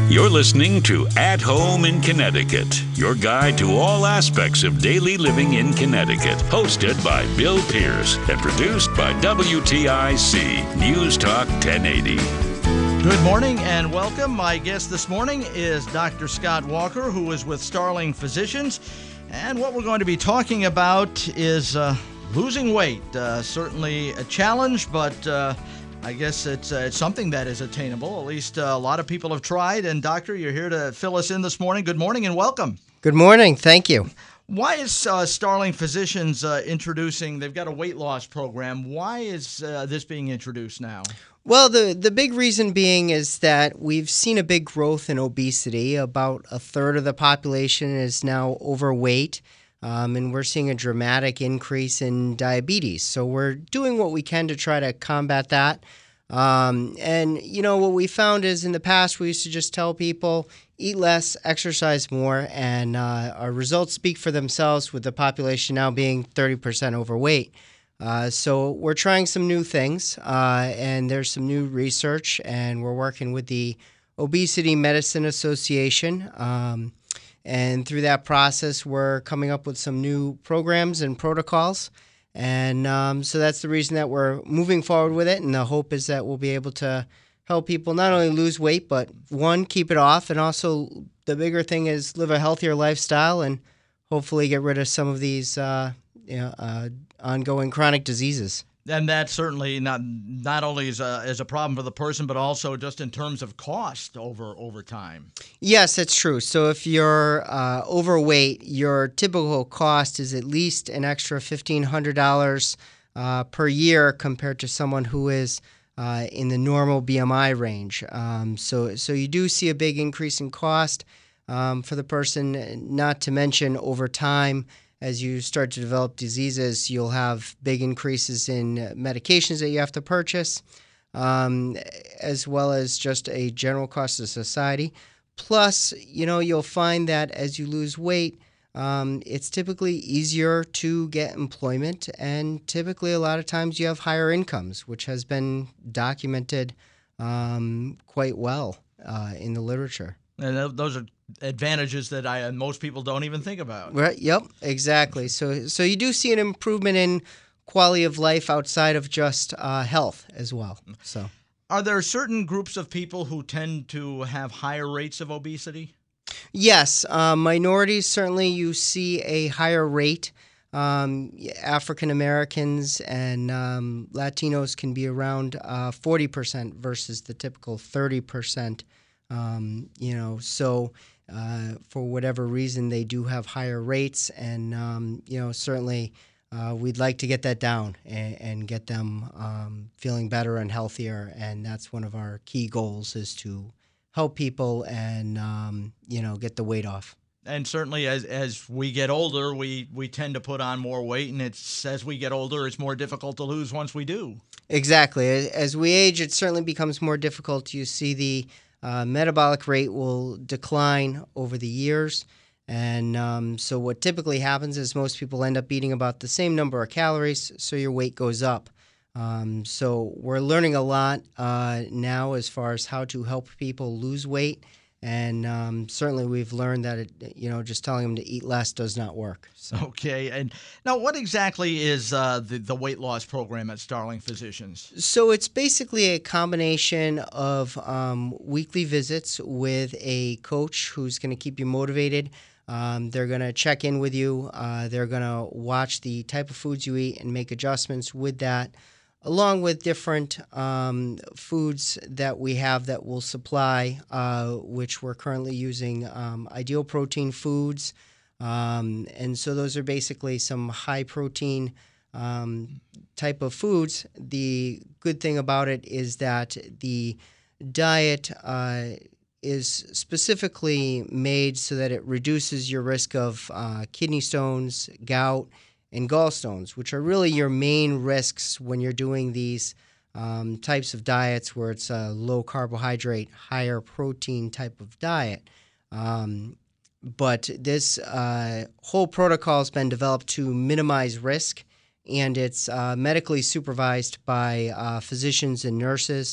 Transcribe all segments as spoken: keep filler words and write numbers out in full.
You're listening to At Home in Connecticut, your guide to all aspects of daily living in Connecticut. Hosted by Bill Pierce and produced by W T I C News Talk ten eighty. Good morning and welcome. My guest this morning is Doctor Scott Walker, who is with Starling Physicians. And what we're going to be talking about is uh, losing weight. Uh, certainly a challenge, but uh, I guess it's, uh, it's something that is attainable. At least uh, a lot of people have tried. And Doctor, you're here to fill us in this morning. Good morning and welcome. Good morning. Thank you. Why is uh, Starling Physicians uh, introducing, they've got a weight loss program. Why is uh, this being introduced now? Well, the, the big reason being is that we've seen a big growth in obesity. About a third of the population is now overweight, um, and we're seeing a dramatic increase in diabetes. So we're doing what we can to try to combat that. Um, and, you know, what we found is in the past we used to just tell people, eat less, exercise more, and uh, our results speak for themselves with the population now being thirty percent overweight. Uh, so we're trying some new things, uh, and there's some new research, and we're working with the Obesity Medicine Association. Um, and through that process, we're coming up with some new programs and protocols. And um, so that's the reason that we're moving forward with it. And the hope is that we'll be able to help people not only lose weight, but one, keep it off. And also the bigger thing is live a healthier lifestyle and hopefully get rid of some of these uh, you know, uh, ongoing chronic diseases. And that certainly not not only is a, is a problem for the person, but also just in terms of cost over over time. Yes, it's true. So if you're uh, overweight, your typical cost is at least an extra fifteen hundred dollars uh, per year compared to someone who is uh, in the normal B M I range. Um, so, so you do see a big increase in cost um, for the person, not to mention over time. As you start to develop diseases, you'll have big increases in medications that you have to purchase, um, as well as just a general cost of society. Plus, you know, you'll find that as you lose weight, um, it's typically easier to get employment, and typically a lot of times you have higher incomes, which has been documented um, quite well uh, in the literature. And those are advantages that I and most people don't even think about. Right. Yep. Exactly. So, so you do see an improvement in quality of life outside of just uh, health as well. So, are there certain groups of people who tend to have higher rates of obesity? Yes, uh, minorities certainly you see a higher rate. Um, African Americans and um, Latinos can be around uh, forty percent versus the typical thirty percent. Um, you know, so. Uh, for whatever reason, they do have higher rates, and um, you know, certainly uh, we'd like to get that down and, and get them um, feeling better and healthier. And that's one of our key goals, is to help people and um, you know, get the weight off. And certainly, as as we get older, we we tend to put on more weight, and it's as we get older, it's more difficult to lose once we do. Exactly. As we age, it certainly becomes more difficult. You see the Uh, metabolic rate will decline over the years. And um, so what typically happens is most people end up eating about the same number of calories, so your weight goes up. Um, so we're learning a lot uh, now as far as how to help people lose weight. And um, certainly we've learned that, it, you know, just telling them to eat less does not work. So. Okay. And now what exactly is uh, the, the weight loss program at Starling Physicians? So it's basically a combination of um, weekly visits with a coach who's going to keep you motivated. Um, they're going to check in with you. Uh, they're going to watch the type of foods you eat and make adjustments with that, along with different um, foods that we have that will supply, uh, which we're currently using um, Ideal Protein Foods. Um, and so those are basically some high-protein um, type of foods. The good thing about it is that the diet uh, is specifically made so that it reduces your risk of uh, kidney stones, gout, and gallstones, which are really your main risks when you're doing these um, types of diets where it's a low carbohydrate, higher protein type of diet. Um, but this uh, whole protocol has been developed to minimize risk, and it's uh, medically supervised by uh, physicians and nurses.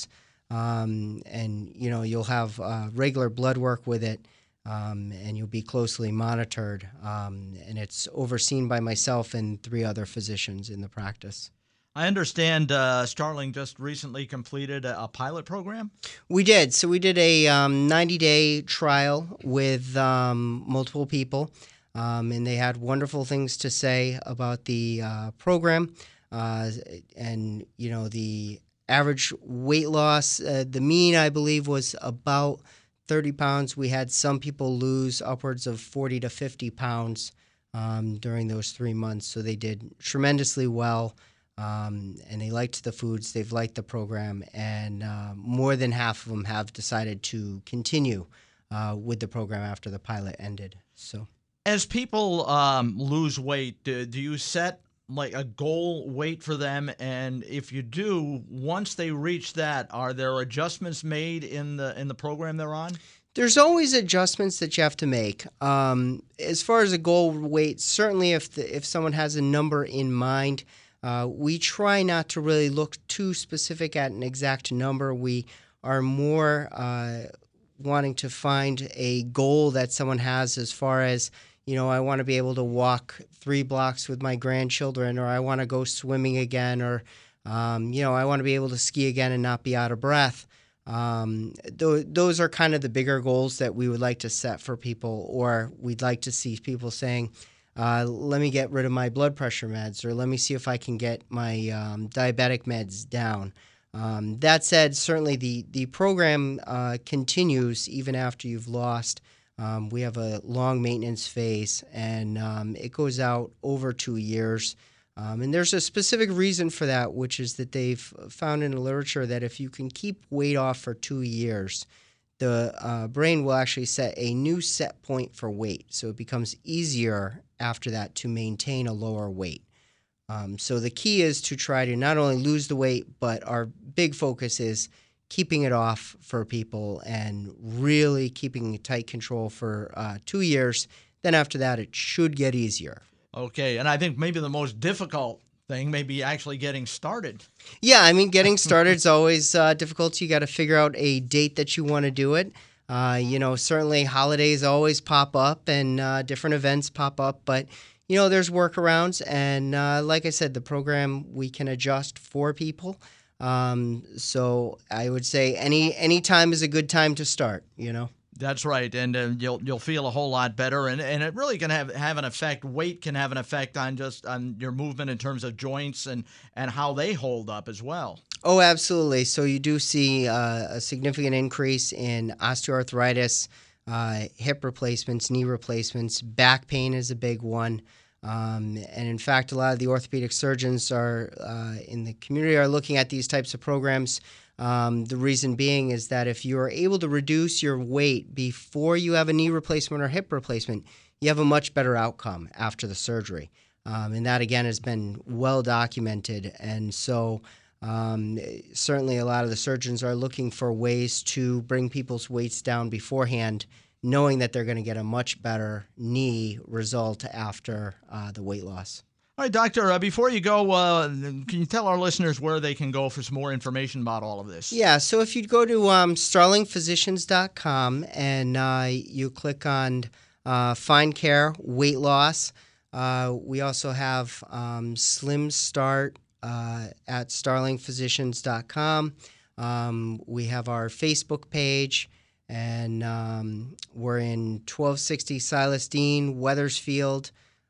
um, and you know you'll have uh, regular blood work with it, um, and you'll be closely monitored. Um, and it's overseen by myself and three other physicians in the practice. I understand uh, Starling just recently completed a, a pilot program? We did. So we did a um, ninety-day trial with um, multiple people, um, and they had wonderful things to say about the uh, program. Uh, and, you know, the average weight loss, uh, the mean, I believe, was about thirty pounds. We had some people lose upwards of forty to fifty pounds um, during those three months. So they did tremendously well. Um, and they liked the foods, they've liked the program, and uh, more than half of them have decided to continue uh, with the program after the pilot ended. So, as people um, lose weight, do, do you set like a goal weight for them? And if you do, once they reach that, are there adjustments made in the in the program they're on? There's always adjustments that you have to make. Um, as far as a goal weight, certainly if the, if someone has a number in mind. Uh, we try not to really look too specific at an exact number. We are more uh, wanting to find a goal that someone has as far as, you know, I want to be able to walk three blocks with my grandchildren, or I want to go swimming again, or, um, you know, I want to be able to ski again and not be out of breath. Um, th- those are kind of the bigger goals that we would like to set for people, or we'd like to see people saying, Uh, let me get rid of my blood pressure meds, or let me see if I can get my um, diabetic meds down. Um, that said, certainly the, the program uh, continues even after you've lost. Um, we have a long maintenance phase, and um, it goes out over two years. Um, and there's a specific reason for that, which is that they've found in the literature that if you can keep weight off for two years, the uh, brain will actually set a new set point for weight. So it becomes easier after that to maintain a lower weight. Um, so the key is to try to not only lose the weight, but our big focus is keeping it off for people and really keeping tight control for uh, two years. Then after that, it should get easier. Okay, and I think maybe the most difficult thing may be actually getting started. Yeah, I mean, getting started is always uh, difficult. You got to figure out a date that you want to do it. Uh, you know, certainly holidays always pop up and uh, different events pop up, but, you know, there's workarounds. And uh, like I said, the program, we can adjust for people. Um, so I would say any any time is a good time to start, you know. That's right, and uh, you'll you'll feel a whole lot better, and, and it really can have, have an effect. Weight can have an effect on just on your movement in terms of joints and, and how they hold up as well. Oh, absolutely. So you do see uh, a significant increase in osteoarthritis, uh, hip replacements, knee replacements. Back pain is a big one. Um, and in fact, a lot of the orthopedic surgeons are uh, in the community are looking at these types of programs. Um, the reason being is that if you are able to reduce your weight before you have a knee replacement or hip replacement, you have a much better outcome after the surgery. Um, and that, again, has been well documented. And so um, certainly a lot of the surgeons are looking for ways to bring people's weights down beforehand, knowing that they're going to get a much better knee result after uh, the weight loss. All right, Doctor, uh, before you go, uh, can you tell our listeners where they can go for some more information about all of this? Yeah, so if you go to um, starling physicians dot com and uh, you click on uh, Find Care Weight Loss, uh, we also have um, Slim Start uh, at starling physicians dot com. Um, we have our Facebook page, and um, we're in twelve sixty Silas Dean, Wethersfield.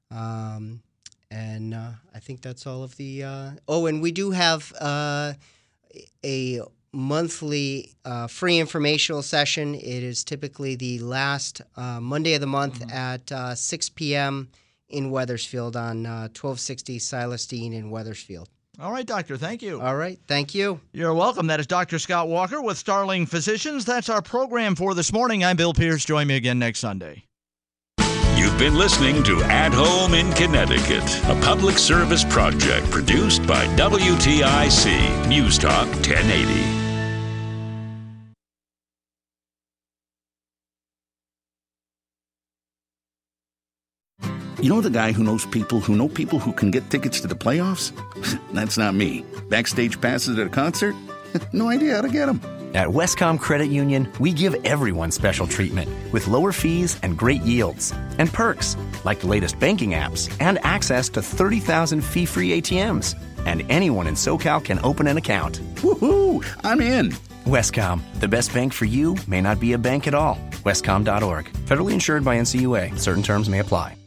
Um, And uh, I think that's all of the. Uh, oh, and we do have uh, a monthly uh, free informational session. It is typically the last uh, Monday of the month mm-hmm. at uh, six p.m. in Wethersfield on uh, twelve sixty Silas Dean in Wethersfield. All right, Doctor. Thank you. All right. Thank you. You're welcome. That is Doctor Scott Walker with Starling Physicians. That's our program for this morning. I'm Bill Pierce. Join me again next Sunday. You've been listening to At Home in Connecticut, a public service project produced by W T I C News Talk ten eighty. You know the guy who knows people who know people who can get tickets to the playoffs? That's not me. Backstage passes at a concert? No idea how to get them. At Westcom Credit Union, we give everyone special treatment with lower fees and great yields. And perks, like the latest banking apps and access to thirty thousand fee-free A T Ms. And anyone in SoCal can open an account. Woohoo! I'm in. Westcom, the best bank for you may not be a bank at all. Westcom dot org. Federally insured by N C U A. Certain terms may apply.